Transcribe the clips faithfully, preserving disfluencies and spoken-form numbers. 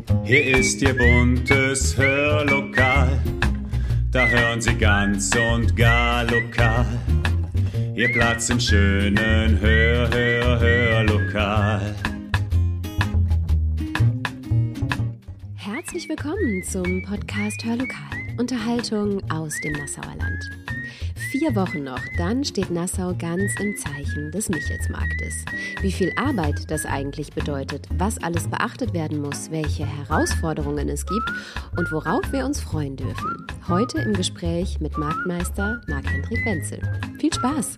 Hier ist Ihr buntes Hörlokal, da hören Sie ganz und gar lokal. Ihr Platz im schönen Hör, Hör, Hörlokal. Herzlich willkommen zum Podcast Hörlokal. Unterhaltung aus dem Nassauer Land. Vier Wochen noch, dann steht Nassau ganz im Zeichen des Michelsmarktes. Wie viel Arbeit das eigentlich bedeutet, was alles beachtet werden muss, welche Herausforderungen es gibt und worauf wir uns freuen dürfen. Heute im Gespräch mit Marktmeister Marc-Hendrik Wenzel. Viel Spaß!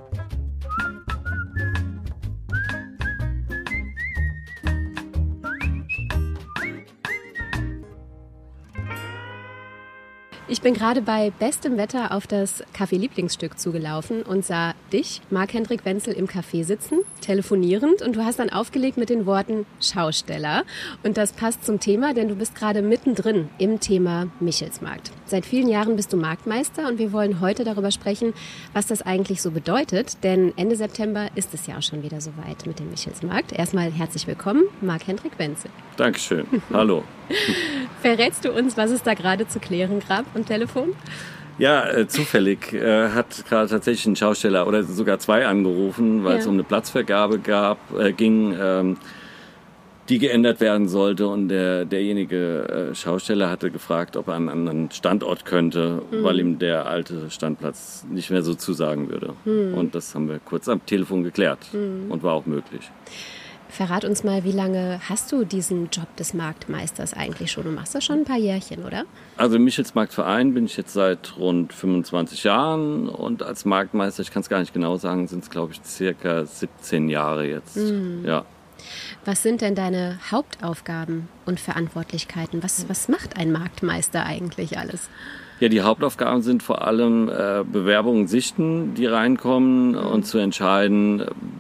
Ich bin gerade bei bestem Wetter auf das Café-Lieblingsstück zugelaufen und sah dich, Marc-Hendrik Wenzel, im Café sitzen, telefonierend, und du hast dann aufgelegt mit den Worten Schausteller. Und das passt zum Thema, denn du bist gerade mittendrin im Thema Michelsmarkt. Seit vielen Jahren bist du Marktmeister und wir wollen heute darüber sprechen, was das eigentlich so bedeutet, denn Ende September ist es ja auch schon wieder soweit mit dem Michelsmarkt. Erstmal herzlich willkommen, Marc-Hendrik Wenzel. Dankeschön. Hallo. Verrätst du uns, was es da gerade zu klären gab am Telefon? Ja, äh, zufällig äh, hat gerade tatsächlich ein Schausteller oder sogar zwei angerufen, weil ja. es um eine Platzvergabe gab, äh, ging, ähm, die geändert werden sollte, und der, derjenige äh, Schausteller hatte gefragt, ob er einen anderen Standort könnte, mhm. weil ihm der alte Standplatz nicht mehr so zusagen würde. Mhm. Und das haben wir kurz am Telefon geklärt mhm. und war auch möglich. Verrat uns mal, wie lange hast du diesen Job des Marktmeisters eigentlich schon? Du machst das schon ein paar Jährchen, oder? Also im Michelsmarktverein bin ich jetzt seit rund fünfundzwanzig Jahren, und als Marktmeister, ich kann es gar nicht genau sagen, sind es, glaube ich, circa siebzehn Jahre jetzt. Mhm. Ja. Was sind denn deine Hauptaufgaben und Verantwortlichkeiten? Was, was macht ein Marktmeister eigentlich alles? Ja, die Hauptaufgaben sind vor allem äh, Bewerbungen sichten, die reinkommen, mhm. und zu entscheiden,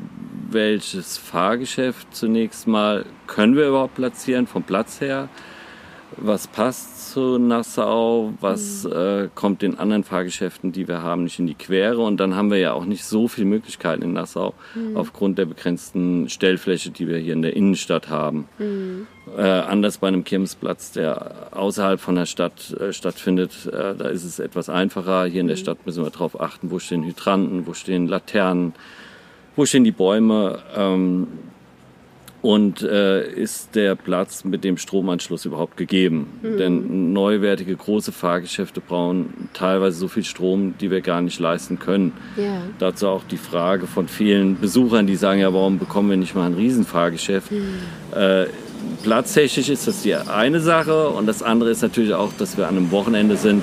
welches Fahrgeschäft zunächst mal können wir überhaupt platzieren vom Platz her, was passt zu Nassau, was mhm. äh, kommt den anderen Fahrgeschäften, die wir haben, nicht in die Quere. Und dann haben wir ja auch nicht so viele Möglichkeiten in Nassau mhm. aufgrund der begrenzten Stellfläche, die wir hier in der Innenstadt haben. Mhm. Äh, anders bei einem Kirmesplatz, der außerhalb von der Stadt äh, stattfindet, äh, da ist es etwas einfacher. Hier in der Stadt müssen wir darauf achten, wo stehen Hydranten, wo stehen Laternen, wo stehen die Bäume, ähm, und äh, ist der Platz mit dem Stromanschluss überhaupt gegeben? Mhm. Denn neuwertige große Fahrgeschäfte brauchen teilweise so viel Strom, die wir gar nicht leisten können. Yeah. Dazu auch die Frage von vielen Besuchern, die sagen, ja, warum bekommen wir nicht mal ein Riesenfahrgeschäft? Mhm. Äh, platztechnisch ist das die eine Sache, und das andere ist natürlich auch, dass wir an einem Wochenende sind,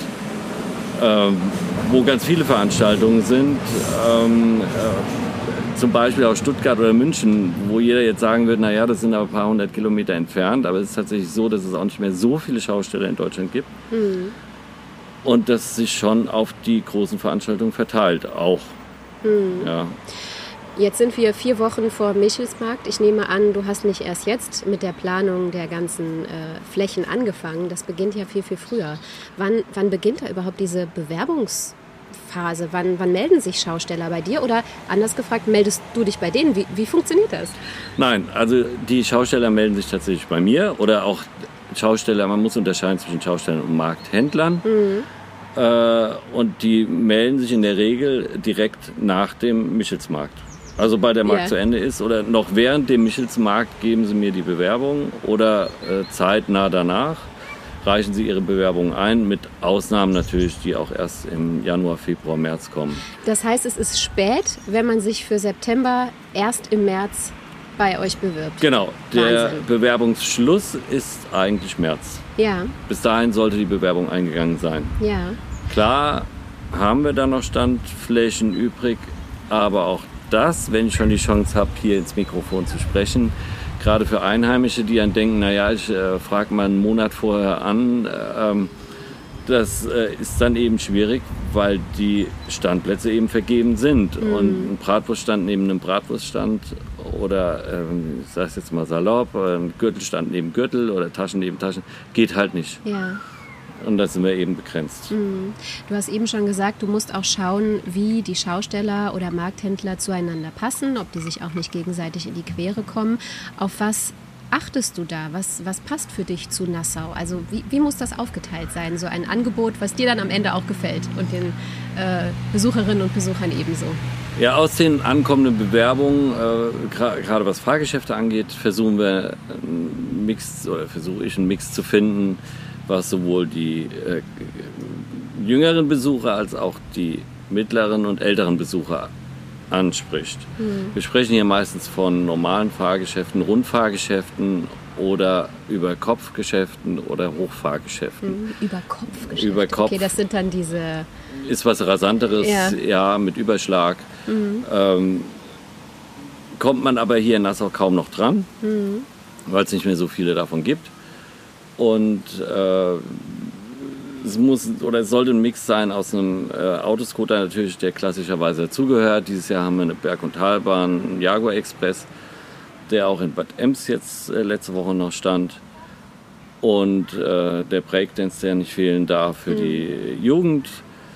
ähm, wo ganz viele Veranstaltungen sind. Ähm, äh, Zum Beispiel aus Stuttgart oder München, wo jeder jetzt sagen würde, naja, das sind aber ein paar hundert Kilometer entfernt. Aber es ist tatsächlich so, dass es auch nicht mehr so viele Schausteller in Deutschland gibt. Mhm. Und das sich schon auf die großen Veranstaltungen verteilt, auch. Mhm. Ja. Jetzt sind wir vier Wochen vor Michelsmarkt. Ich nehme an, du hast nicht erst jetzt mit der Planung der ganzen äh, Flächen angefangen. Das beginnt ja viel, viel früher. Wann, wann beginnt da überhaupt diese Bewerbungs- Phase? Wann, wann melden sich Schausteller bei dir? Oder anders gefragt, meldest du dich bei denen? Wie, wie funktioniert das? Nein, also die Schausteller melden sich tatsächlich bei mir, oder auch Schausteller, man muss unterscheiden zwischen Schaustellern und Markthändlern. Mhm. Äh, und die melden sich in der Regel direkt nach dem Michelsmarkt. Also bei der Markt yeah. zu Ende ist, oder noch während dem Michelsmarkt geben sie mir die Bewerbung, oder äh, zeitnah danach reichen Sie Ihre Bewerbung ein, mit Ausnahmen natürlich, die auch erst im Januar, Februar, März kommen. Das heißt, es ist spät, wenn man sich für September erst im März bei euch bewirbt. Genau, der Wahnsinn. Bewerbungsschluss ist eigentlich März. Ja. Bis dahin sollte die Bewerbung eingegangen sein. Ja. Klar haben wir dann noch Standflächen übrig, aber auch das, wenn ich schon die Chance habe, hier ins Mikrofon zu sprechen, gerade für Einheimische, die dann denken, naja, ich äh, frage mal einen Monat vorher an, ähm, das äh, ist dann eben schwierig, weil die Standplätze eben vergeben sind. Mhm. Und ein Bratwurststand neben einem Bratwurststand, oder, ähm, ich sage es jetzt mal salopp, ein Gürtelstand neben Gürtel oder Taschen neben Taschen, geht halt nicht. Ja. Und da sind wir eben begrenzt. Mhm. Du hast eben schon gesagt, du musst auch schauen, wie die Schausteller oder Markthändler zueinander passen, ob die sich auch nicht gegenseitig in die Quere kommen. Auf was achtest du da? Was, was passt für dich zu Nassau? Also wie, wie muss das aufgeteilt sein? So ein Angebot, was dir dann am Ende auch gefällt und den äh, Besucherinnen und Besuchern ebenso. Ja, aus den ankommenden Bewerbungen, äh, gerade was Fahrgeschäfte angeht, versuchen wir einen Mix, oder versuche ich einen Mix zu finden, was sowohl die äh, jüngeren Besucher als auch die mittleren und älteren Besucher anspricht. Mhm. Wir sprechen hier meistens von normalen Fahrgeschäften, Rundfahrgeschäften oder über Kopfgeschäften oder Hochfahrgeschäften. Mhm. Über Kopfgeschäfte. Über Kopf. Okay, das sind dann diese... Ist was Rasanteres, ja, ja mit Überschlag. Mhm. Ähm, kommt man aber hier in Nassau kaum noch dran, mhm. weil es nicht mehr so viele davon gibt. Und äh, es muss oder es sollte ein Mix sein aus einem äh, Autoscooter natürlich, der klassischerweise dazugehört. Dieses Jahr haben wir eine Berg- und Talbahn, einen Jaguar Express, der auch in Bad Ems jetzt äh, letzte Woche noch stand. Und äh, der Breakdance, der nicht fehlen darf für mhm. die Jugend.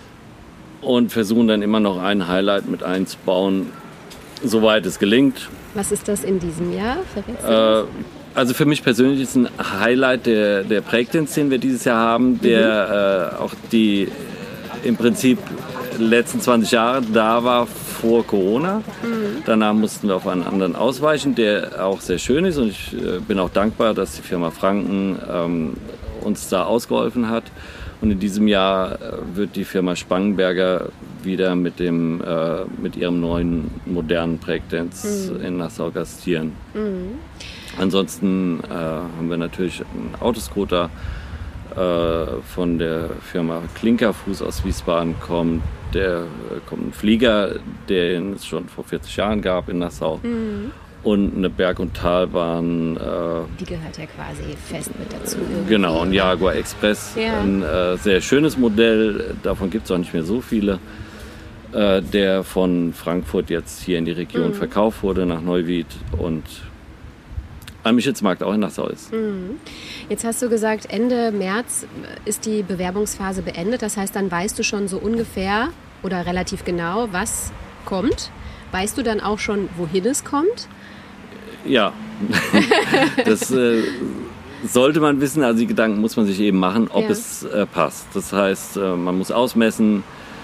Und versuchen dann immer noch ein Highlight mit einzubauen, soweit es gelingt. Was ist das in diesem Jahr? Äh, also für mich persönlich ist ein Highlight der, der Breakdance, den wir dieses Jahr haben, der mhm. äh, auch die im Prinzip letzten zwanzig Jahre da war vor Corona. Mhm. Danach mussten wir auf einen anderen ausweichen, der auch sehr schön ist. Und ich äh, bin auch dankbar, dass die Firma Franken ähm, uns da ausgeholfen hat. Und in diesem Jahr wird die Firma Spangenberger wieder mit, dem, äh, mit ihrem neuen modernen Breakdance mhm. in Nassau gastieren. Mhm. Ansonsten äh, haben wir natürlich einen Autoscooter äh, von der Firma Klinkerfuß aus Wiesbaden kommt. Der äh, kommt ein Flieger, den es schon vor vierzig Jahren gab in Nassau. Mhm. Und eine Berg- und Talbahn. Äh, die gehört ja quasi fest mit dazu. Irgendwie. Genau, ein Jaguar Express. Ja. Ein äh, sehr schönes Modell, davon gibt es auch nicht mehr so viele. Äh, der von Frankfurt jetzt hier in die Region mhm. verkauft wurde nach Neuwied und am Michelsmarkt auch in Nassau ist. Mhm. Jetzt hast du gesagt, Ende März ist die Bewerbungsphase beendet. Das heißt, dann weißt du schon so ungefähr oder relativ genau, was kommt. Weißt du dann auch schon, wohin es kommt? Ja, das äh, sollte man wissen. Also die Gedanken muss man sich eben machen, ob ja. es äh, passt. Das heißt, äh, man muss ausmessen,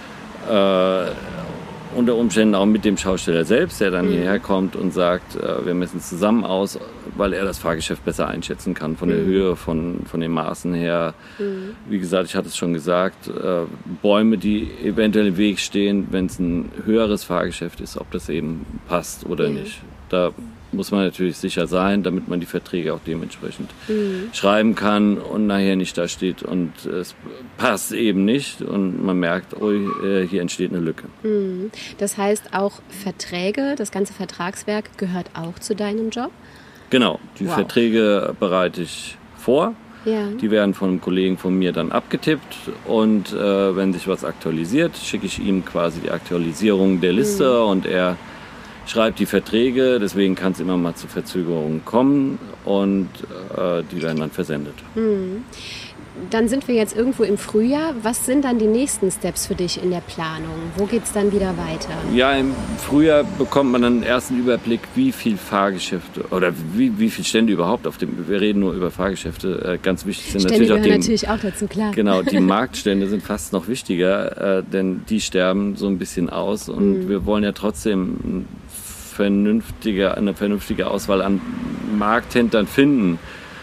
äh, unter Umständen auch mit dem Schausteller selbst, der dann mhm. hierher kommt und sagt, äh, wir messen zusammen aus, weil er das Fahrgeschäft besser einschätzen kann, von der mhm. Höhe, von, von den Maßen her. Mhm. Wie gesagt, ich hatte es schon gesagt, äh, Bäume, die eventuell im Weg stehen, wenn es ein höheres Fahrgeschäft ist, ob das eben passt oder mhm. nicht. Da muss man natürlich sicher sein, damit man die Verträge auch dementsprechend mhm. schreiben kann und nachher nicht da steht und es passt eben nicht und man merkt, oh, hier entsteht eine Lücke. Mhm. Das heißt, auch Verträge, das ganze Vertragswerk gehört auch zu deinem Job? Genau, die wow. Verträge bereite ich vor. Ja. Die werden von einem Kollegen von mir dann abgetippt und äh, wenn sich was aktualisiert, schicke ich ihm quasi die Aktualisierung der Liste mhm. und er schreibt die Verträge, deswegen kann es immer mal zu Verzögerungen kommen und äh, die werden dann versendet. Mhm. Dann sind wir jetzt irgendwo im Frühjahr. Was sind dann die nächsten Steps für dich in der Planung? Wo geht es dann wieder weiter? Ja, im Frühjahr bekommt man dann einen ersten Überblick, wie viel Fahrgeschäfte oder wie, wie viel Stände überhaupt auf dem. Wir reden nur über Fahrgeschäfte. Äh, ganz wichtig sind Stände natürlich auch die. natürlich auch dazu, klar. Genau, die Marktstände sind fast noch wichtiger, äh, denn die sterben so ein bisschen aus und mhm. wir wollen ja trotzdem vernünftige, eine vernünftige Auswahl an Markthändlern finden.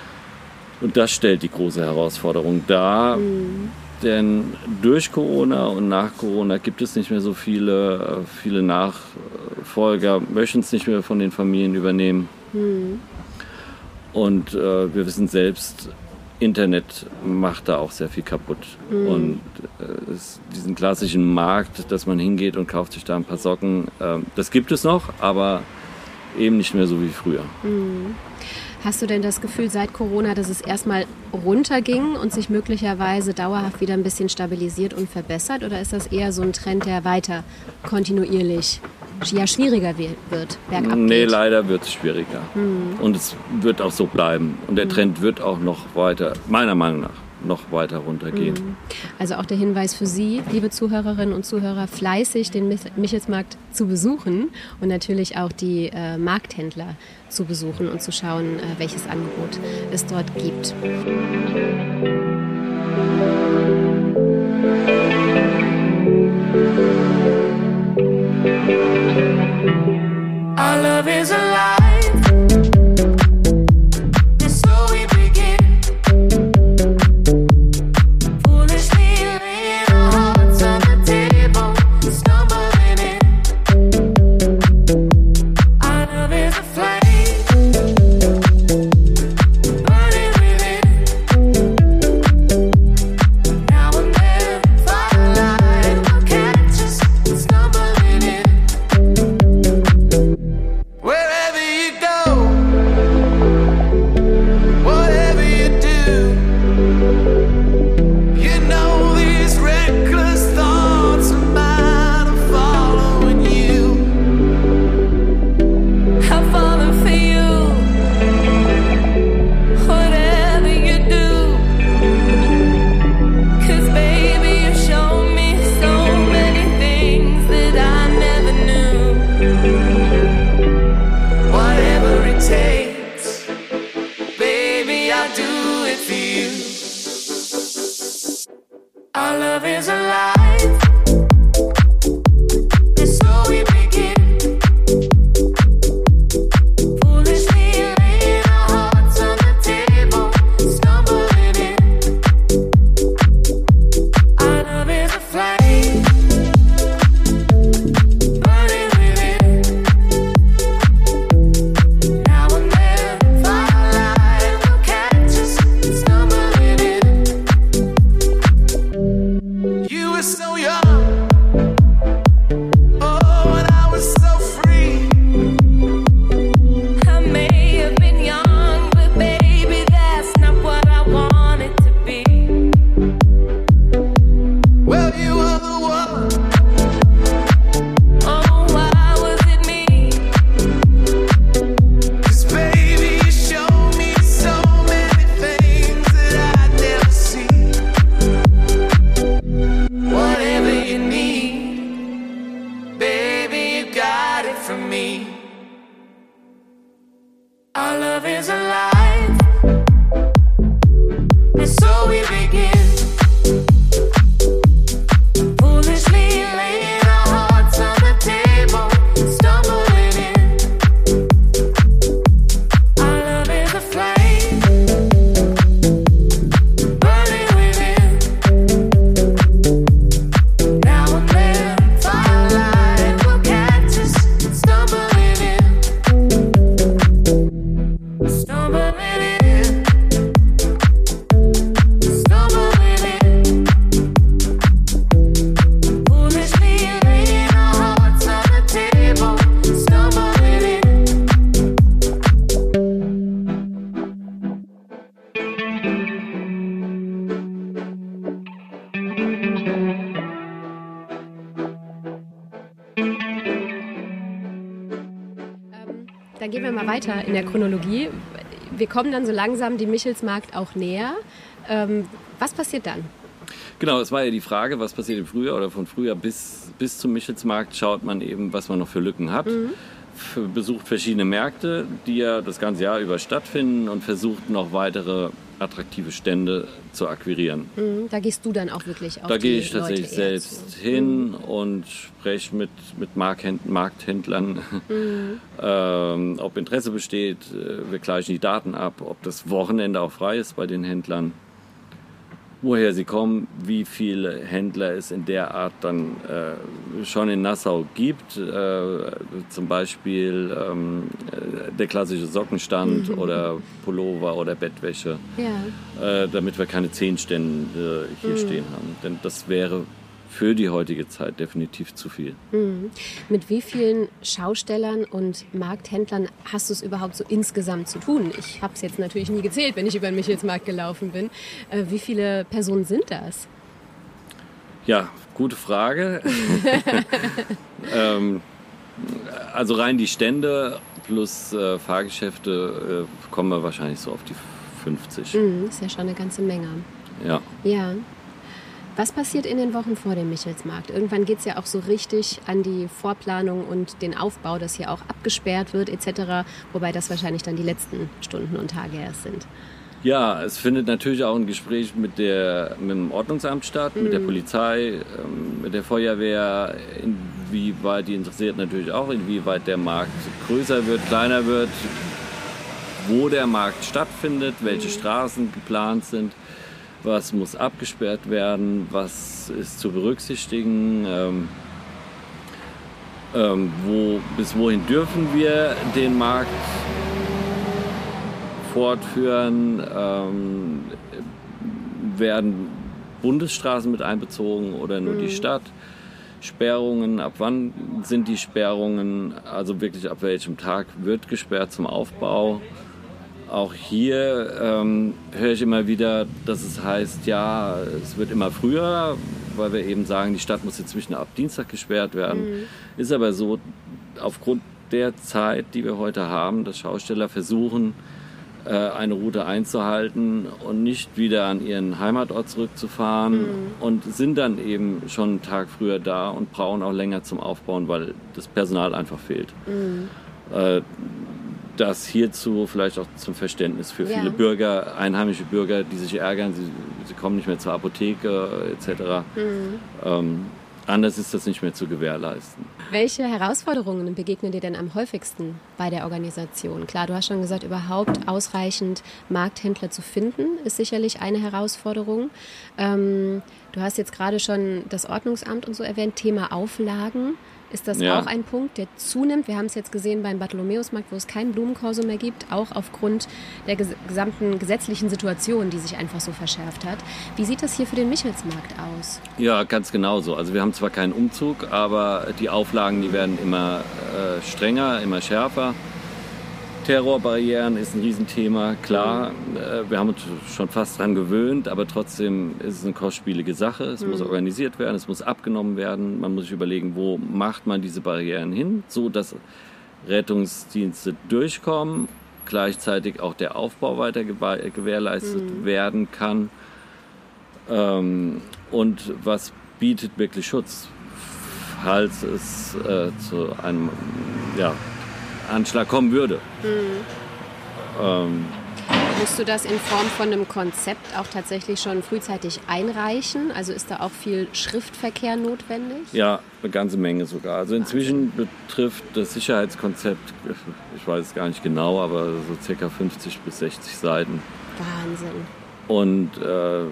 Und das stellt die große Herausforderung dar. Mhm. Denn durch Corona und nach Corona gibt es nicht mehr so viele, viele Nachfolger, möchten es nicht mehr von den Familien übernehmen. Mhm. Und äh, wir wissen selbst, Internet macht da auch sehr viel kaputt. Mhm. Und äh, es, diesen klassischen Markt, dass man hingeht und kauft sich da ein paar Socken, äh, das gibt es noch, aber eben nicht mehr so wie früher. Mhm. Hast du denn das Gefühl seit Corona, dass es erstmal runterging und sich möglicherweise dauerhaft wieder ein bisschen stabilisiert und verbessert? Oder ist das eher so ein Trend, der weiter kontinuierlich ja, schwieriger wird, bergab Nee, geht? leider wird es schwieriger. Mhm. Und es wird auch so bleiben. Und der mhm. Trend wird auch noch weiter, meiner Meinung nach, noch weiter runtergehen. Also auch der Hinweis für Sie, liebe Zuhörerinnen und Zuhörer, fleißig den Michelsmarkt zu besuchen und natürlich auch die äh, Markthändler zu besuchen und zu schauen, äh, welches Angebot es dort gibt. Our love is alive. Dann gehen wir mal weiter in der Chronologie. Wir kommen dann so langsam dem Michelsmarkt auch näher. Ähm, was passiert dann? Genau, es war ja die Frage, was passiert im Frühjahr oder von Frühjahr bis, bis zum Michelsmarkt schaut man eben, was man noch für Lücken hat. Mhm. Besucht verschiedene Märkte, die ja das ganze Jahr über stattfinden und versucht noch weitere attraktive Stände zu akquirieren. Mhm, da gehst du dann auch wirklich auf Da die gehe ich tatsächlich Leute selbst zu. hin mhm. und spreche mit, mit Markhänd- Markthändlern, mhm. ähm, ob Interesse besteht. Wir gleichen die Daten ab, ob das Wochenende auch frei ist bei den Händlern. Woher sie kommen, wie viele Händler es in der Art dann äh, schon in Nassau gibt. Äh, zum Beispiel ähm, der klassische Sockenstand mhm. oder Pullover oder Bettwäsche. Ja. Äh, damit wir keine zehn Stände äh, hier mhm. stehen haben. Denn das wäre für die heutige Zeit definitiv zu viel. Mhm. Mit wie vielen Schaustellern und Markthändlern hast du es überhaupt so insgesamt zu tun? Ich habe es jetzt natürlich nie gezählt, wenn ich über den Michelsmarkt gelaufen bin. Äh, wie viele Personen sind das? Ja, gute Frage. ähm, also rein die Stände plus äh, Fahrgeschäfte äh, kommen wir wahrscheinlich so auf die fünfzig. Mhm, ist ja schon eine ganze Menge. Ja. Ja. Was passiert in den Wochen vor dem Michelsmarkt? Irgendwann geht es ja auch so richtig an die Vorplanung und den Aufbau, dass hier auch abgesperrt wird et cetera. Wobei das wahrscheinlich dann die letzten Stunden und Tage erst sind. Ja, es findet natürlich auch ein Gespräch mit, der, mit dem Ordnungsamt statt, mhm. mit der Polizei, mit der Feuerwehr, inwieweit die interessiert natürlich auch, inwieweit der Markt größer wird, kleiner wird, wo der Markt stattfindet, welche mhm. Straßen geplant sind, was muss abgesperrt werden, was ist zu berücksichtigen, ähm, ähm, wo, bis wohin dürfen wir den Markt fortführen, ähm, werden Bundesstraßen mit einbezogen oder nur mhm. die Stadt, Sperrungen, ab wann sind die Sperrungen, also wirklich ab welchem Tag wird gesperrt zum Aufbau. Auch hier ähm, höre ich immer wieder, dass es heißt, ja, es wird immer früher, weil wir eben sagen, die Stadt muss inzwischen ab Dienstag gesperrt werden. Mhm. Ist aber so, aufgrund der Zeit, die wir heute haben, dass Schausteller versuchen, eine Route einzuhalten und nicht wieder an ihren Heimatort zurückzufahren mhm. und sind dann eben schon einen Tag früher da und brauchen auch länger zum Aufbauen, weil das Personal einfach fehlt. Mhm. Äh, das hierzu vielleicht auch zum Verständnis für ja. viele Bürger, einheimische Bürger, die sich ärgern, sie, sie kommen nicht mehr zur Apotheke et cetera. Mhm. Ähm, Anders ist das nicht mehr zu gewährleisten. Welche Herausforderungen begegnen dir denn am häufigsten bei der Organisation? Klar, du hast schon gesagt, überhaupt ausreichend Markthändler zu finden, ist sicherlich eine Herausforderung. Ähm, du hast jetzt gerade schon das Ordnungsamt und so erwähnt, Thema Auflagen. Ist das ja. auch ein Punkt, der zunimmt? Wir haben es jetzt gesehen beim Bartholomäusmarkt, wo es keinen Blumenkorso mehr gibt, auch aufgrund der ges- gesamten gesetzlichen Situation, die sich einfach so verschärft hat. Wie sieht das hier für den Michelsmarkt aus? Ja, ganz genauso. Also wir haben zwar keinen Umzug, aber die Auflagen, die werden immer äh, strenger, immer schärfer. Terrorbarrieren ist ein Riesenthema, klar. Mhm. Äh, wir haben uns schon fast dran gewöhnt, aber trotzdem ist es eine kostspielige Sache. Es mhm. muss organisiert werden, es muss abgenommen werden. Man muss sich überlegen, wo macht man diese Barrieren hin, so dass Rettungsdienste durchkommen, gleichzeitig auch der Aufbau weiter gewährleistet mhm. werden kann. Ähm, und was bietet wirklich Schutz, falls es äh, zu einem ja, Anschlag kommen würde. Mhm. Ähm, Musst du das in Form von einem Konzept auch tatsächlich schon frühzeitig einreichen? Also ist da auch viel Schriftverkehr notwendig? Ja, eine ganze Menge sogar. Also inzwischen betrifft das Sicherheitskonzept, ich weiß es gar nicht genau, aber so circa fünfzig bis sechzig Seiten. Wahnsinn. Und äh,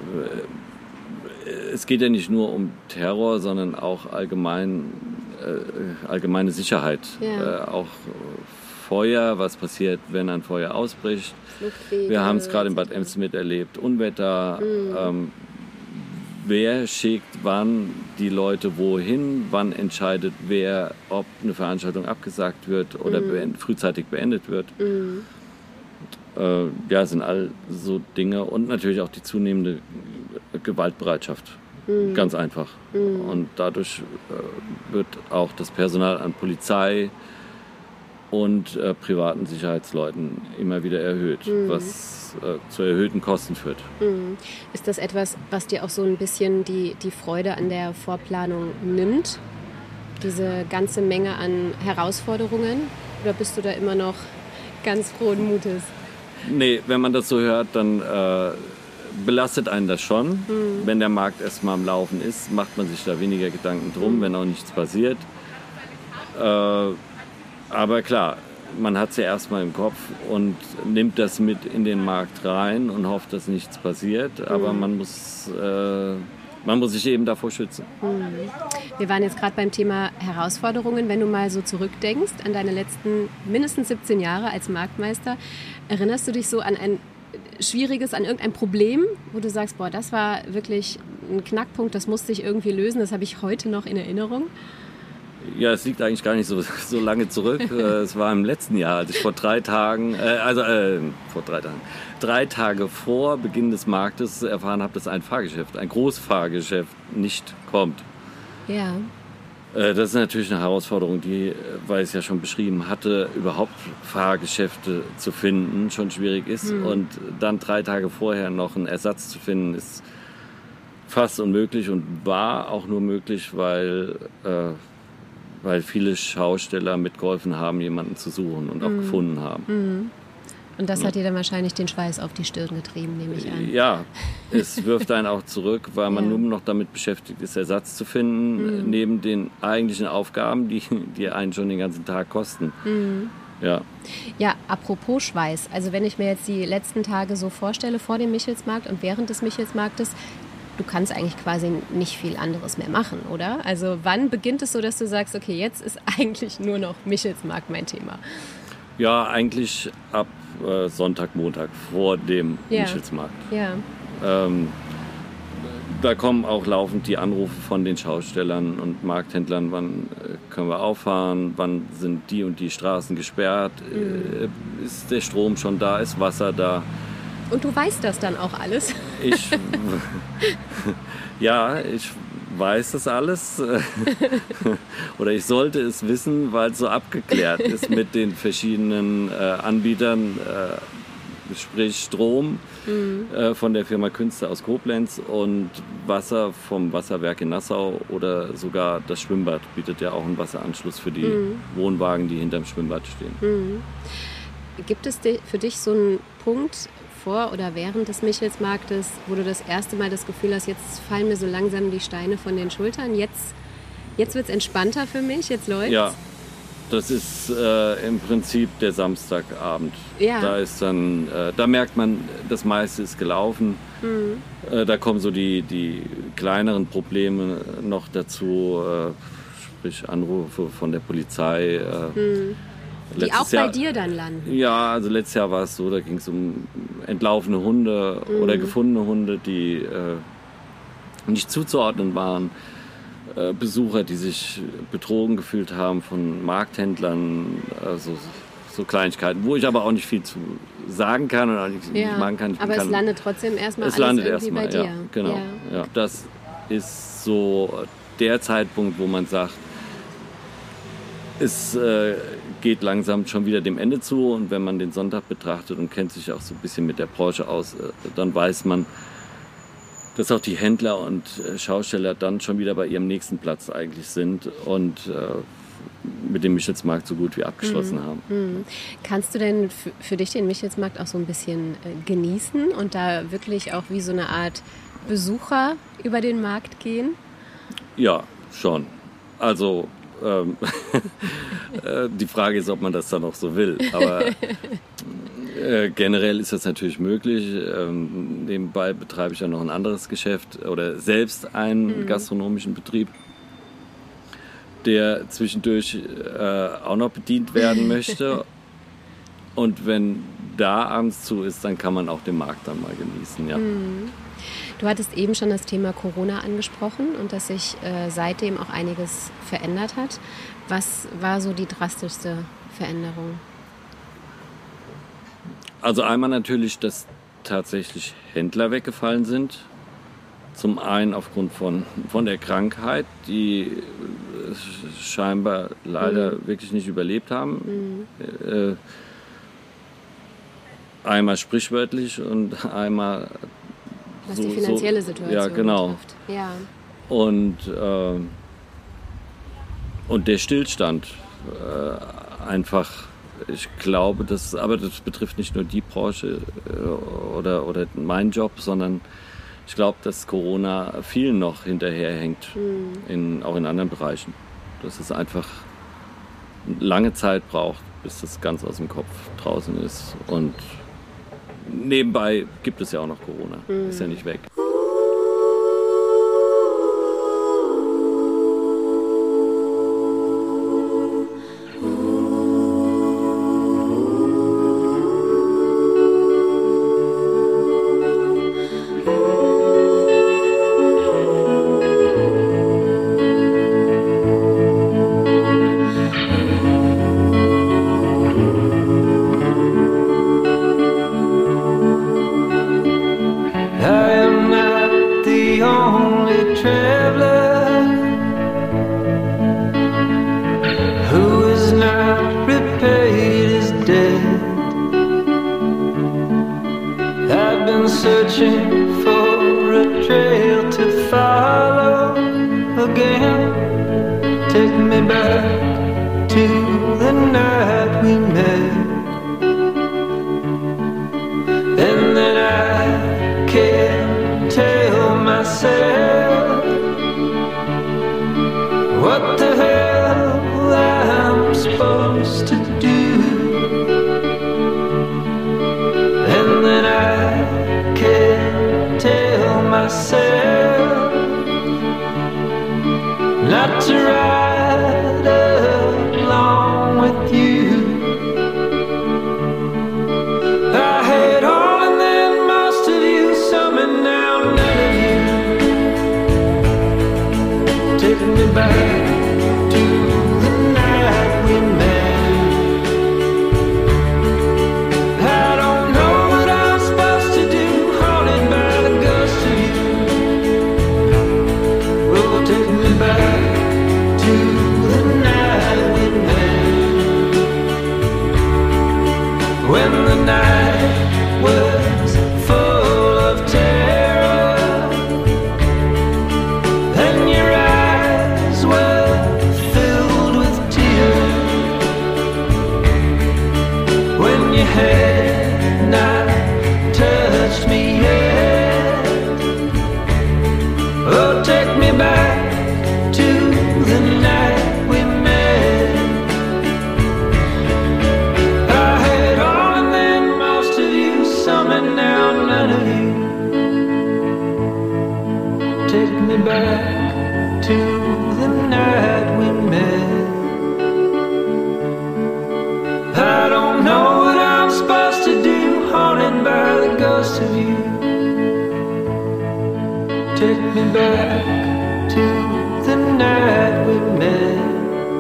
es geht ja nicht nur um Terror, sondern auch allgemein, äh, allgemeine Sicherheit. Ja. Äh, auch Feuer, was passiert, wenn ein Feuer ausbricht. Flugwege, wir haben es gerade in Bad Ems miterlebt, Unwetter. Mhm. Ähm, wer schickt wann die Leute wohin, wann entscheidet wer, ob eine Veranstaltung abgesagt wird oder mhm. beend, frühzeitig beendet wird. Mhm. Äh, ja, sind all so Dinge und natürlich auch die zunehmende Gewaltbereitschaft. Mhm. Ganz einfach. Mhm. Und dadurch äh, wird auch das Personal an Polizei und äh, privaten Sicherheitsleuten immer wieder erhöht, mhm. was äh, zu erhöhten Kosten führt. Mhm. Ist das etwas, was dir auch so ein bisschen die, die Freude an der Vorplanung nimmt? Diese ganze Menge an Herausforderungen? Oder bist du da immer noch ganz frohen Mutes? Nee, wenn man das so hört, dann äh, belastet einen das schon. Mhm. Wenn der Markt erstmal am Laufen ist, macht man sich da weniger Gedanken drum, mhm. wenn auch nichts passiert. Äh, Aber klar, man hat es ja erstmal im Kopf und nimmt das mit in den Markt rein und hofft, dass nichts passiert. Aber mhm. man muss, äh, man muss sich eben davor schützen. Mhm. Wir waren jetzt gerade beim Thema Herausforderungen. Wenn du mal so zurückdenkst an deine letzten mindestens siebzehn Jahre als Marktmeister, erinnerst du dich so an ein schwieriges, an irgendein Problem, wo du sagst, boah, das war wirklich ein Knackpunkt, das musste ich irgendwie lösen, das habe ich heute noch in Erinnerung? Ja, es liegt eigentlich gar nicht so, so lange zurück. Es war im letzten Jahr, als ich vor drei Tagen, äh, also äh, vor drei Tagen, drei Tage vor Beginn des Marktes erfahren habe, dass ein Fahrgeschäft, ein Großfahrgeschäft nicht kommt. Ja. Äh, das ist natürlich eine Herausforderung, die, weil ich es ja schon beschrieben hatte, überhaupt Fahrgeschäfte zu finden schon schwierig ist. Mhm. Und dann drei Tage vorher noch einen Ersatz zu finden, ist fast unmöglich und war auch nur möglich, weil, äh, weil viele Schausteller mitgeholfen haben, jemanden zu suchen und auch mhm. gefunden haben. Mhm. Und das hat dir dann wahrscheinlich den Schweiß auf die Stirn getrieben, nehme ich an. Ja, es wirft einen auch zurück, weil man ja. nur noch damit beschäftigt ist, Ersatz zu finden, mhm. neben den eigentlichen Aufgaben, die, die einen schon den ganzen Tag kosten. Mhm. Ja. Ja, apropos Schweiß. Also wenn ich mir jetzt die letzten Tage so vorstelle vor dem Michelsmarkt und während des Michelsmarktes, du kannst eigentlich quasi nicht viel anderes mehr machen, oder? Also wann beginnt es so, dass du sagst, okay, jetzt ist eigentlich nur noch Michelsmarkt mein Thema? Ja, eigentlich ab äh, Sonntag, Montag vor dem ja. Michelsmarkt. Ja. Ähm, da kommen auch laufend die Anrufe von den Schaustellern und Markthändlern, wann äh, können wir auffahren, wann sind die und die Straßen gesperrt, mhm. äh, ist der Strom schon da, ist Wasser da. Und du weißt das dann auch alles? Ich, ja, ich weiß das alles. Oder ich sollte es wissen, weil es so abgeklärt ist mit den verschiedenen äh, Anbietern, äh, sprich Strom mhm. äh, von der Firma Künste aus Koblenz und Wasser vom Wasserwerk in Nassau oder sogar das Schwimmbad bietet ja auch einen Wasseranschluss für die mhm. Wohnwagen, die hinterm Schwimmbad stehen. Mhm. Gibt es für dich so einen Punkt vor oder während des Michelsmarktes, wo du das erste Mal das Gefühl hast, jetzt fallen mir so langsam die Steine von den Schultern, jetzt, jetzt wird es entspannter für mich, jetzt läuft's? Ja, das ist äh, im Prinzip der Samstagabend. Ja. Da ist dann, äh, da merkt man, das meiste ist gelaufen. Mhm. Äh, da kommen so die, die kleineren Probleme noch dazu, äh, sprich Anrufe von der Polizei. Äh, mhm. Die auch bei Jahr, dir dann landen? Ja, also letztes Jahr war es so, da ging es um entlaufene Hunde mhm. oder gefundene Hunde, die äh, nicht zuzuordnen waren. Äh, Besucher, die sich betrogen gefühlt haben von Markthändlern, also so Kleinigkeiten, wo ich aber auch nicht viel zu sagen kann und auch nicht, ja, nicht machen kann. Ich aber kann, es landet trotzdem erstmal es alles landet irgendwie erstmal, bei dir. Ja, genau. Ja. Ja. Das ist so der Zeitpunkt, wo man sagt, es äh, geht langsam schon wieder dem Ende zu und wenn man den Sonntag betrachtet und kennt sich auch so ein bisschen mit der Branche aus, äh, dann weiß man, dass auch die Händler und äh, Schausteller dann schon wieder bei ihrem nächsten Platz eigentlich sind und äh, mit dem Michelsmarkt so gut wie abgeschlossen mhm. haben. Mhm. Kannst du denn f- für dich den Michelsmarkt auch so ein bisschen äh, genießen und da wirklich auch wie so eine Art Besucher über den Markt gehen? Ja, schon. Also ähm, die Frage ist, ob man das dann auch so will. Aber äh, generell ist das natürlich möglich. Ähm, nebenbei betreibe ich ja noch ein anderes Geschäft oder selbst einen mhm. gastronomischen Betrieb, der zwischendurch äh, auch noch bedient werden möchte. Und wenn da abends zu ist, dann kann man auch den Markt dann mal genießen. Ja. Mhm. Du hattest eben schon das Thema Corona angesprochen und dass sich äh, seitdem auch einiges verändert hat. Was war so die drastischste Veränderung? Also einmal natürlich, dass tatsächlich Händler weggefallen sind. Zum einen aufgrund von, von der Krankheit, die scheinbar leider mhm. wirklich nicht überlebt haben. Mhm. Äh, einmal sprichwörtlich und einmal was so, die finanzielle Situation so, ja, genau. betrifft. Ja. Und, äh, und der Stillstand äh, einfach, ich glaube, das, aber das betrifft nicht nur die Branche äh, oder, oder meinen Job, sondern ich glaube, dass Corona vielen noch hinterherhängt, mhm. in, auch in anderen Bereichen. Dass es einfach lange Zeit braucht, bis das ganz aus dem Kopf draußen ist. Und nebenbei gibt es ja auch noch Corona, mhm. ist ja nicht weg. Searching for a trail to back to the night we met. And then I can't tell myself what the hell I'm supposed to do. And then I can't tell myself not to ride along with you. I had all and then most of you, some and now none of you. Take me back to the night we met. I don't know what I'm supposed to do, haunted by the ghost of you. Oh, take me back to the night we met. When the night was full of terror and your eyes were filled with tears, when you had not touched me yet. Oh, take me back to the night we met. I had all and then most of you, some and now none of you. Take me back to the night we met. I don't know what I'm supposed to do, haunted by the ghost of you. Take me back to the night we met.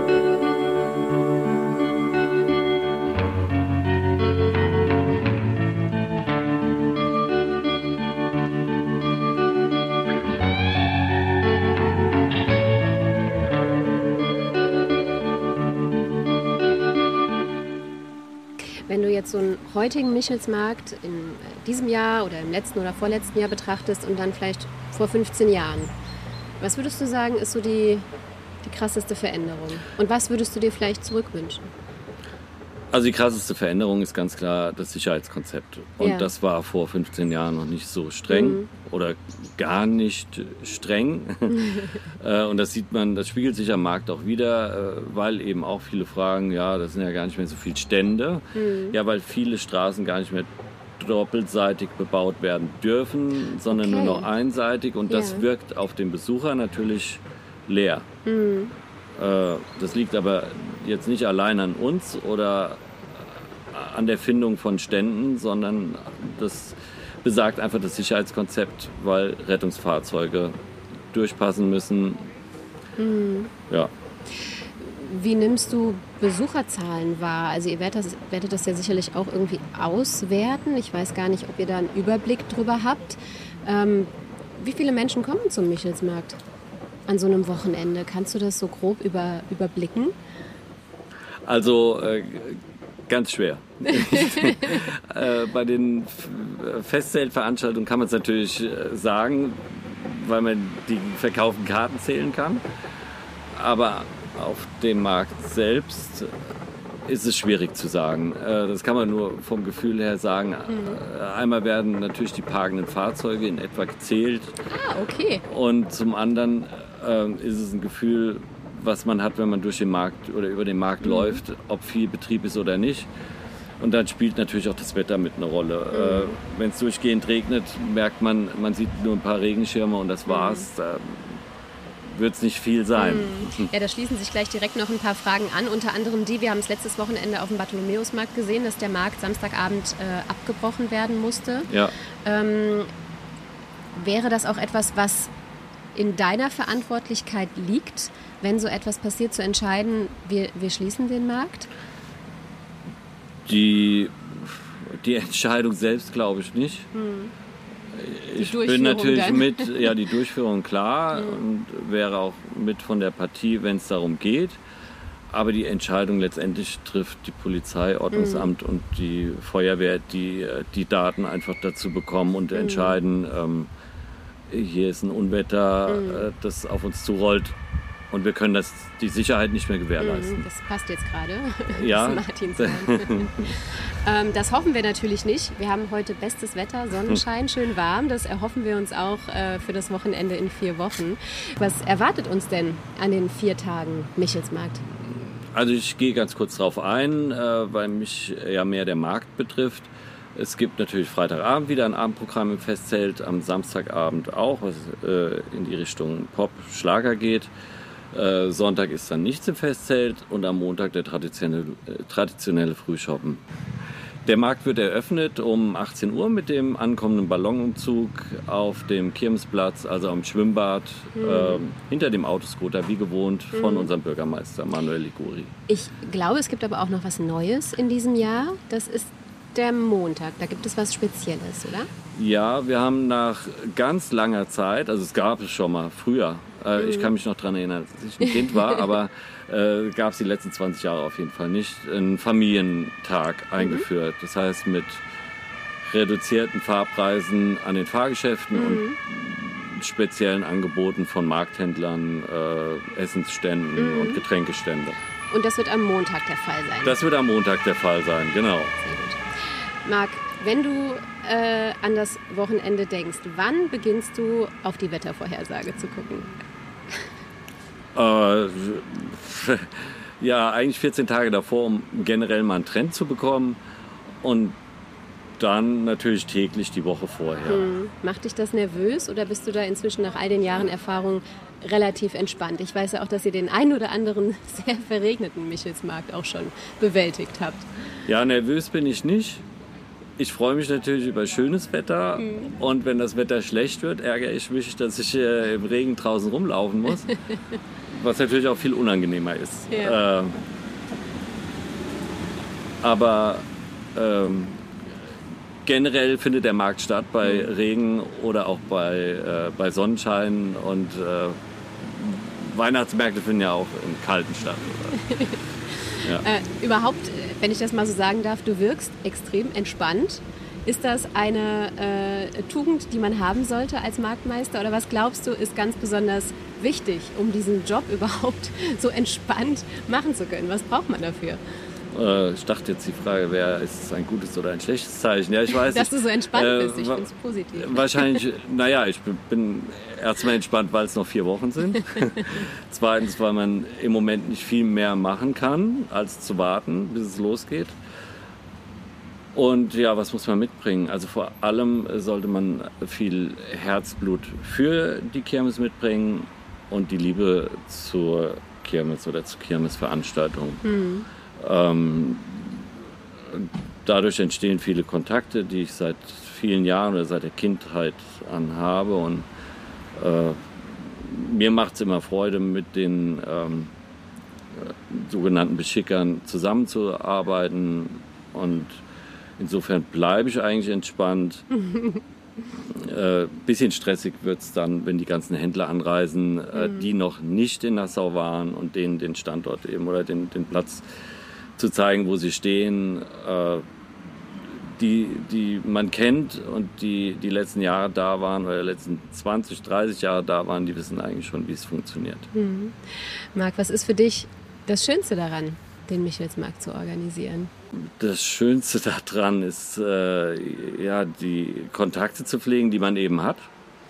Wenn du jetzt so einen heutigen Michelsmarkt in diesem Jahr oder im letzten oder vorletzten Jahr betrachtest und dann vielleicht vor fünfzehn Jahren, was würdest du sagen, ist so die, die krasseste Veränderung? Und was würdest du dir vielleicht zurückwünschen? Also die krasseste Veränderung ist ganz klar das Sicherheitskonzept. Und Ja. das war vor fünfzehn Jahren noch nicht so streng Mhm. oder gar nicht streng. Äh, Und das sieht man, das spiegelt sich am Markt auch wieder, äh, weil eben auch viele fragen, ja, das sind ja gar nicht mehr so viele Stände. Mhm. Ja, weil viele Straßen gar nicht mehr doppelseitig bebaut werden dürfen, sondern Okay. nur noch einseitig. Und das Ja. wirkt auf den Besucher natürlich leer. Mhm. Äh, Das liegt aber jetzt nicht allein an uns oder an der Findung von Ständen, sondern das besagt einfach das Sicherheitskonzept, weil Rettungsfahrzeuge durchpassen müssen. Mhm. Ja. Wie nimmst du Besucherzahlen wahr? Also ihr werdet das, werdet das ja sicherlich auch irgendwie auswerten. Ich weiß gar nicht, ob ihr da einen Überblick drüber habt. Ähm, wie viele Menschen kommen zum Michelsmarkt an so einem Wochenende? Kannst du das so grob über, überblicken? Also äh, ganz schwer. äh, bei den F- Festzeltveranstaltungen kann man es natürlich äh, sagen, weil man die verkauften Karten zählen kann. Aber auf dem Markt selbst ist es schwierig zu sagen. Äh, das kann man nur vom Gefühl her sagen. Äh, einmal werden natürlich die parkenden Fahrzeuge in etwa gezählt. Ah, okay. Und zum anderen äh, ist es ein Gefühl, was man hat, wenn man durch den Markt oder über den Markt Mhm. läuft, ob viel Betrieb ist oder nicht. Und dann spielt natürlich auch das Wetter mit eine Rolle. Mhm. Äh, wenn es durchgehend regnet, merkt man, man sieht nur ein paar Regenschirme und das war's. Da wird es nicht viel sein. Mhm. Ja, da schließen sich gleich direkt noch ein paar Fragen an. Unter anderem die, wir haben es letztes Wochenende auf dem Bartholomäusmarkt gesehen, dass der Markt Samstagabend äh, abgebrochen werden musste. Ja. Ähm, wäre das auch etwas, was in deiner Verantwortlichkeit liegt, wenn so etwas passiert, zu entscheiden, wir, wir schließen den Markt? Die, die Entscheidung selbst glaube ich nicht. Hm. Ich Durchführung bin natürlich dann. mit, ja, die Durchführung klar Mhm. und wäre auch mit von der Partie, wenn es darum geht. Aber die Entscheidung letztendlich trifft die Polizei, Ordnungsamt Mhm. und die Feuerwehr, die die Daten einfach dazu bekommen und Mhm. entscheiden, ähm, hier ist ein Unwetter, Mhm. äh, das auf uns zurollt. Und wir können das, die Sicherheit nicht mehr gewährleisten. Das passt jetzt gerade. Ja. ähm, das hoffen wir natürlich nicht. Wir haben heute bestes Wetter, Sonnenschein, schön warm. Das erhoffen wir uns auch äh, für das Wochenende in vier Wochen. Was erwartet uns denn an den vier Tagen Michelsmarkt? Also ich gehe ganz kurz drauf ein, äh, weil mich ja mehr der Markt betrifft. Es gibt natürlich Freitagabend wieder ein Abendprogramm im Festzelt, am Samstagabend auch, was äh, in die Richtung Pop, Schlager geht. Äh, Sonntag ist dann nichts im Festzelt und am Montag der traditionelle, äh, traditionelle Frühschoppen. Der Markt wird eröffnet um achtzehn Uhr mit dem ankommenden Ballonumzug auf dem Kirmesplatz, also am Schwimmbad, mhm. äh, hinter dem Autoscooter, wie gewohnt, von mhm. unserem Bürgermeister Manuel Liguri. Ich glaube, es gibt aber auch noch was Neues in diesem Jahr. Das ist der Montag. Da gibt es was Spezielles, oder? Ja, wir haben nach ganz langer Zeit, also es gab es schon mal früher, äh, mhm. ich kann mich noch daran erinnern, als ich ein Kind war, aber äh, gab es die letzten zwanzig Jahre auf jeden Fall nicht, einen Familientag eingeführt. Mhm. Das heißt mit reduzierten Fahrpreisen an den Fahrgeschäften mhm. und speziellen Angeboten von Markthändlern, äh, Essensständen mhm. und Getränkeständen. Und das wird am Montag der Fall sein? Das wird am Montag der Fall sein, genau. Sehr gut. Marc, wenn du äh, an das Wochenende denkst, wann beginnst du auf die Wettervorhersage zu gucken? Äh, ja, eigentlich vierzehn Tage davor, um generell mal einen Trend zu bekommen und dann natürlich täglich die Woche vorher. Hm. Macht dich das nervös oder bist du da inzwischen nach all den Jahren Erfahrung relativ entspannt? Ich weiß ja auch, dass ihr den einen oder anderen sehr verregneten Michelsmarkt auch schon bewältigt habt. Ja, nervös bin ich nicht. Ich freue mich natürlich über schönes Wetter mhm. und wenn das Wetter schlecht wird, ärgere ich mich, dass ich äh, im Regen draußen rumlaufen muss, was natürlich auch viel unangenehmer ist. Ja. Äh, aber ähm, generell findet der Markt statt bei mhm. Regen oder auch bei, äh, bei Sonnenschein und äh, Weihnachtsmärkte finden ja auch im Kalten statt. Ja. Äh, überhaupt, wenn ich das mal so sagen darf, du wirkst extrem entspannt. Ist das eine äh, Tugend, die man haben sollte als Marktmeister? Oder was glaubst du, ist ganz besonders wichtig, um diesen Job überhaupt so entspannt machen zu können? Was braucht man dafür? Äh, ich dachte jetzt die Frage, wäre, ist es ein gutes oder ein schlechtes Zeichen? Ja, ich weiß Dass nicht. du so entspannt äh, bist, ich finde es positiv. Wahrscheinlich, naja, ich bin erstmal entspannt, weil es noch vier Wochen sind. Zweitens, weil man im Moment nicht viel mehr machen kann, als zu warten, bis es losgeht. Und ja, was muss man mitbringen? Also vor allem sollte man viel Herzblut für die Kirmes mitbringen und die Liebe zur Kirmes oder zur Kirmesveranstaltung. Mhm. Ähm, dadurch entstehen viele Kontakte, die ich seit vielen Jahren oder seit der Kindheit an habe. Und äh, mir macht es immer Freude, mit den ähm, sogenannten Beschickern zusammenzuarbeiten. Und insofern bleibe ich eigentlich entspannt. Äh, bisschen stressig wird es dann, wenn die ganzen Händler anreisen, äh, mhm. die noch nicht in Nassau waren und denen den Standort eben oder den, den Platz zu zeigen, wo sie stehen, äh, die, die man kennt und die die letzten Jahre da waren oder die letzten zwanzig, dreißig Jahre da waren, die wissen eigentlich schon, wie es funktioniert. Mhm. Marc, was ist für dich das Schönste daran, den Michelsmarkt zu organisieren? Das Schönste daran ist, äh, ja, die Kontakte zu pflegen, die man eben hat.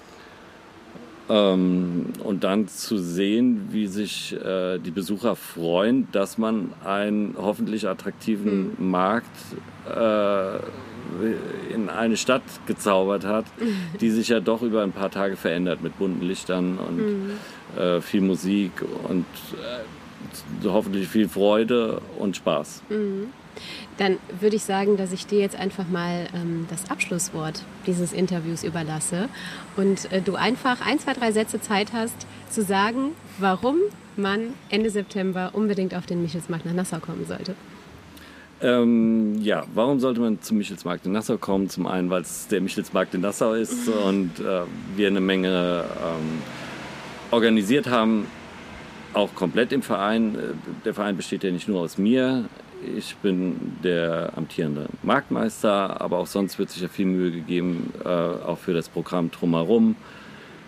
Ähm, und dann zu sehen, wie sich äh, die Besucher freuen, dass man einen hoffentlich attraktiven mhm. Markt äh, in eine Stadt gezaubert hat, die sich ja doch über ein paar Tage verändert mit bunten Lichtern und mhm. äh, viel Musik und äh, hoffentlich viel Freude und Spaß. Mhm. Dann würde ich sagen, dass ich dir jetzt einfach mal ähm, das Abschlusswort dieses Interviews überlasse und äh, du einfach ein, zwei, drei Sätze Zeit hast, zu sagen, warum man Ende September unbedingt auf den Michelsmarkt nach Nassau kommen sollte. Ähm, ja, warum sollte man zum Michelsmarkt in Nassau kommen? Zum einen, weil es der Michelsmarkt in Nassau ist und äh, wir eine Menge ähm, organisiert haben, auch komplett im Verein. Der Verein besteht ja nicht nur aus mir. Ich bin der amtierende Marktmeister, aber auch sonst wird sich ja viel Mühe gegeben, äh, auch für das Programm drumherum.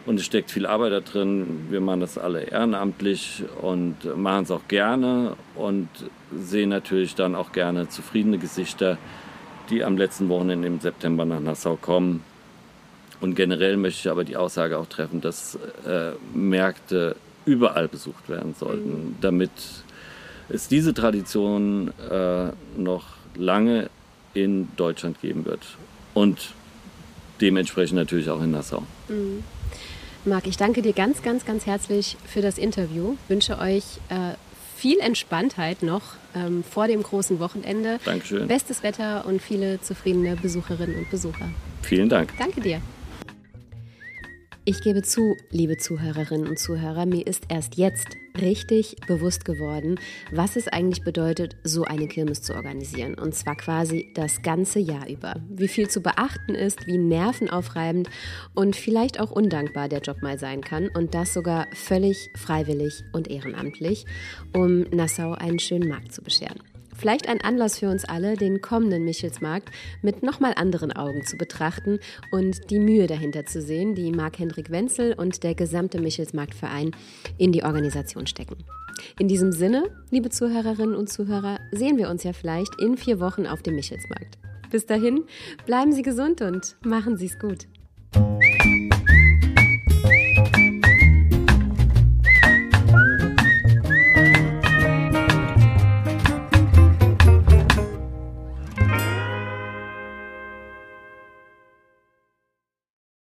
Und es steckt viel Arbeit da drin. Wir machen das alle ehrenamtlich und machen es auch gerne und sehen natürlich dann auch gerne zufriedene Gesichter, die am letzten Wochenende im September nach Nassau kommen. Und generell möchte ich aber die Aussage auch treffen, dass äh, Märkte überall besucht werden sollten, damit es diese Tradition äh, noch lange in Deutschland geben wird. Und dementsprechend natürlich auch in Nassau. Mhm. Marc, ich danke dir ganz, ganz, ganz herzlich für das Interview. Ich wünsche euch äh, viel Entspanntheit noch ähm, vor dem großen Wochenende. Dankeschön. Bestes Wetter und viele zufriedene Besucherinnen und Besucher. Vielen Dank. Danke dir. Ich gebe zu, liebe Zuhörerinnen und Zuhörer, mir ist erst jetzt richtig bewusst geworden, was es eigentlich bedeutet, so eine Kirmes zu organisieren. Und zwar quasi das ganze Jahr über. Wie viel zu beachten ist, wie nervenaufreibend und vielleicht auch undankbar der Job mal sein kann. Und das sogar völlig freiwillig und ehrenamtlich, um Nassau einen schönen Markt zu bescheren. Vielleicht ein Anlass für uns alle, den kommenden Michelsmarkt mit nochmal anderen Augen zu betrachten und die Mühe dahinter zu sehen, die Marc-Hendrik Wenzel und der gesamte Michelsmarktverein in die Organisation stecken. In diesem Sinne, liebe Zuhörerinnen und Zuhörer, sehen wir uns ja vielleicht in vier Wochen auf dem Michelsmarkt. Bis dahin, bleiben Sie gesund und machen Sie es gut.